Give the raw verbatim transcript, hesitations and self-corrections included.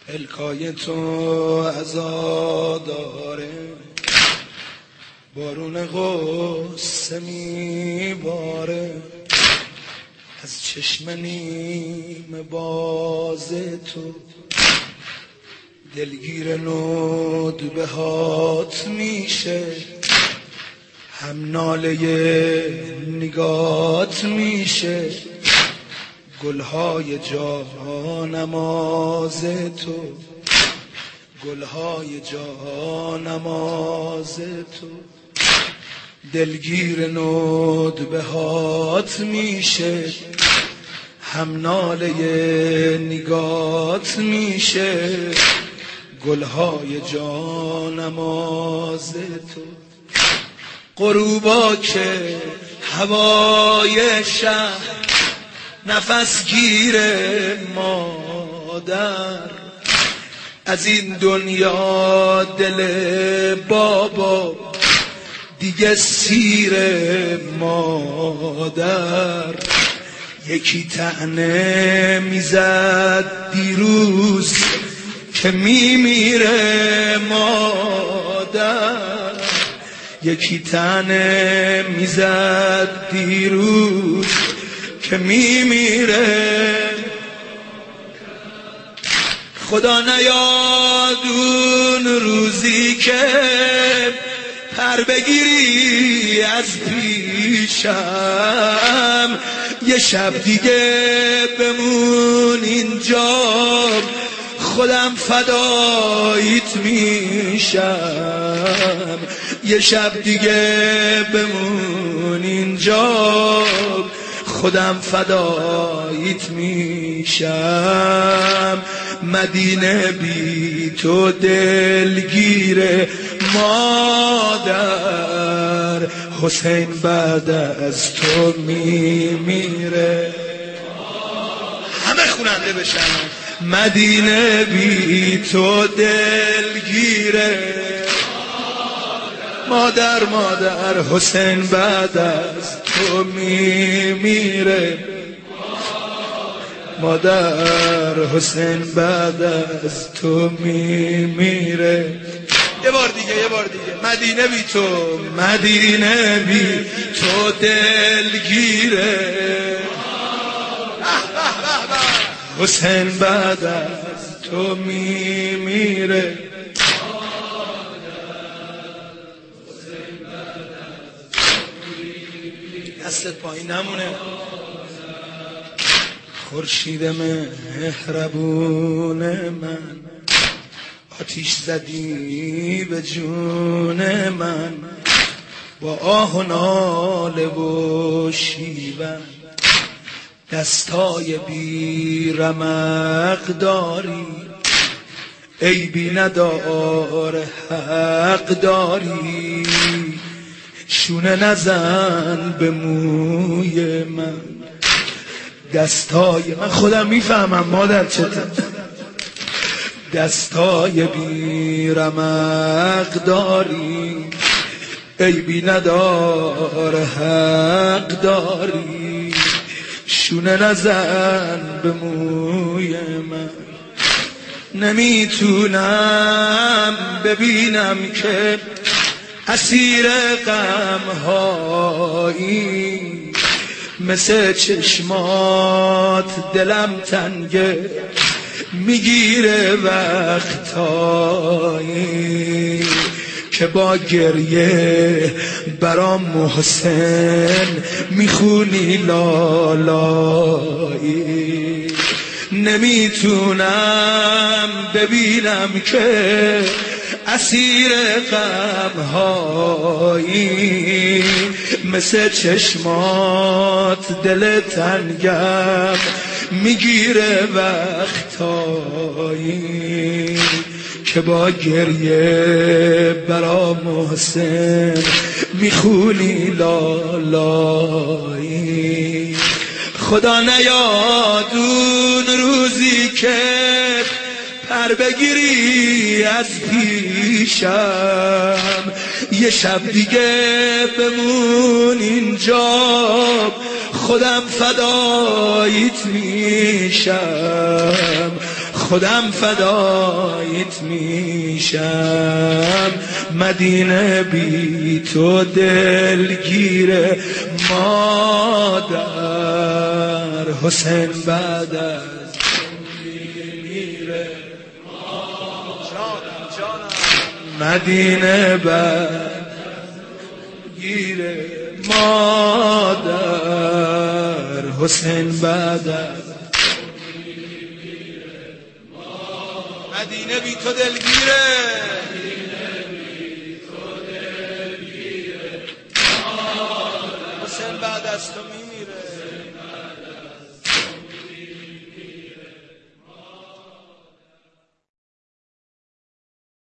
الکای تو عزاداره، بارون غصه میباره از چشم نیم باز تو، دلگیر نود به هات میشه، هم ناله نگات میشه، گلهای جانماز تو، گلهای جانماز تو، دلگیر نود به هات میشه، هم ناله نگات میشه، گلهای جانماز تو. غروبا که هوای شهر نفس گیر مادر، از این دنیا دل بابا دیگه سیر مادر. یکی طعنه میزد دیروز که میمیره مادر، یکی طعنه میزد دیروز که میمیره. خدا نیاد اون روزی که پر بگیری از پیشم، یه شب دیگه بمون اینجا خودم فداییت میشم، یه شب دیگه بمون اینجا خودم فداییت میشم. مدینه بی تو دلگیره مادر، حسین بعد از تو میمیره. همه خوننده بشن. مدینه بی تو دلگیره مادر، مادر حسین بعد از تو میمیره، مادر حسین بعد از تو میمیره. یه بار دیگه، یه بار دیگه. مدینه بی تو، مدینه بی تو دلگیره حسین بعد از تو میمیره. دستت پایین نمونه. خورشید مهربون من، آتیش زدی به جون من، با آه و ناله و شیون، دستای بی رمق داری، عیبی نداره حق داری، شونه نزن به موی من. دستای من خودم میفهمم مادر چته، دستای بی رمق داری، عیبی نداره حق داری، شونه نزن به موی من. نمیتونم ببینم که اسیر غم‌هایی، مثل چشمات دلم تنگه میگیره وقتایی که با گریه برام محسن میخونی لالایی. نمیتونم ببینم که اسیر غم‌هایی، مثل چشمات دل تنگم میگیره وقتایی که با گریه برا محسن میخونی لالایی. خدا نیاد اون روزی که پر بگیری از پیشم، یه شب دیگه بمون اینجا خودم فداییت میشم، خودم فدایت میشم. مدینه بی تو دلگیره مادر، حسین بعد از میره مدینه بعد گیره مادر، حسین بعد از مدینه بی تو دلگیره حسین بعد از تو میره.